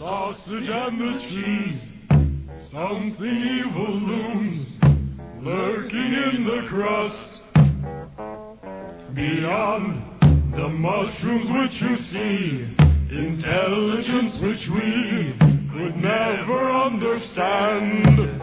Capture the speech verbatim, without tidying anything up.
sausage and the cheese. Something evil looms, lurking in the crust. Beyond the mushrooms which you see, intelligence which we could never understand.